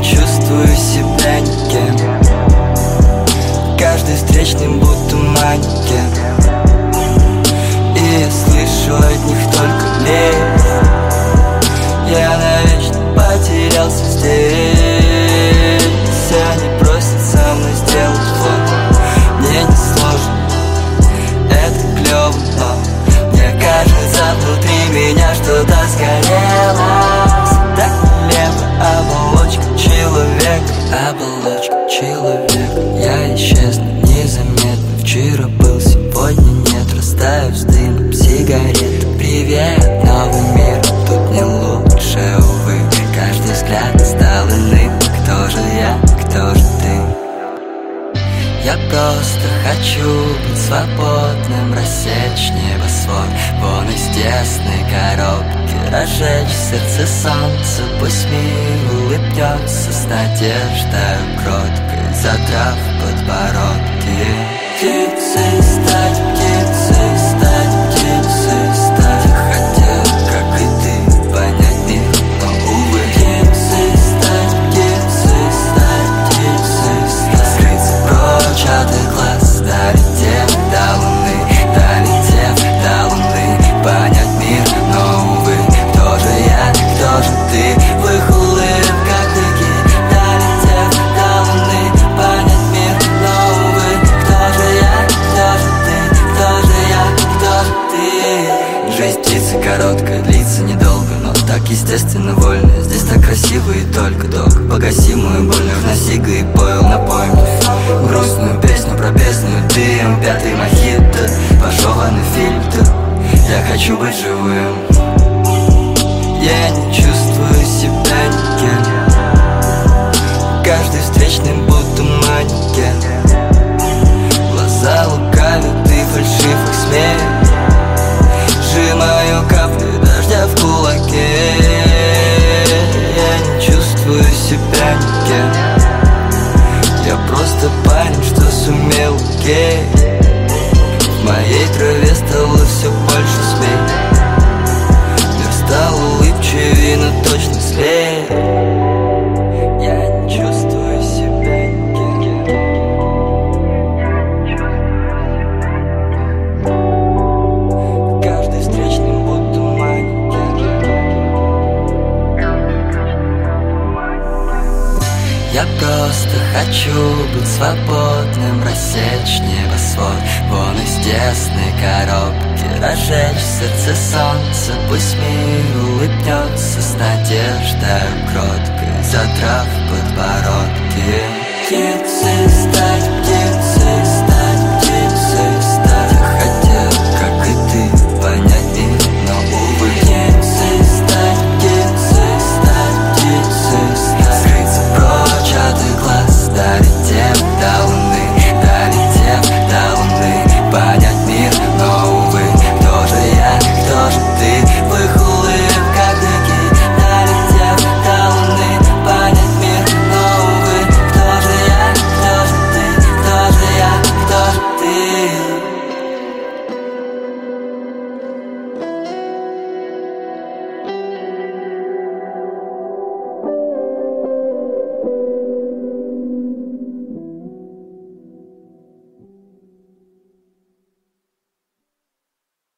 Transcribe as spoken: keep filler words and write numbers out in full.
чувствую себя никем. Каждый встречный будто манекен, и я слышу от них только лезь. Я навечно потерялся здесь. Они просят со мной сделать фото. Мне не сложно, это клёво, но мне кажется, внутри меня что-то сгорело. Так нелепо, оболочка человека, оболочка человека. Я исчезну незаметно. Вчера был, сегодня нет. Растаю с дымом сигареты. Привет, новый мир, тут не лучше, увы. Каждый взгляд стал иным. Кто же я, кто же ты? Я просто хочу быть свободным, рассечь небосвод вон из тесной коробки, разжечь в сердце солнце. Пусть мир улыбнется с надеждой кроткой, задрав подбородки. Птицей стать, птицей стать, птицей стать. Я хотел, как и ты, понять мир, но увы. Птицей стать, птицей стать, птицей стать. Скрыться прочь от их глаз, долетев до луны, долетев до луны, понять мир, но увы. Кто же я, кто же ты, в их улыбках дыки, долетев до луны, понять мир, но увы. Кто же я, кто же ты, кто же я, кто же ты? Жизнь птицы короткая, длится недолго, но так естественно вольно. Здесь так красиво и только док. Погаси мою боль, нужна сига и поил, напоим грустную песню про бездну, дым, пятый мохито, пожеванный фильтр. Я хочу быть живым. Я не чувствую себя никем. Каждый встречный будто манекен. Глаза лукавят и фальшивых смех. Сжимаю капли дождя в кулаке. Я не чувствую себя никем. Я просто парень, что сумел, окей. В моей траве стало все больше змей. Мир стал улыбчивее, но точно злее. Я не чувствую себя никем. Каждый встречный будто манекен. Я просто хочу быть свободным, рассечь небосвод вон из тесной коробки, разжечь в сердце солнце. Пусть мир улыбнется с надеждой кроткой, задрав подбородки. Птицей стать,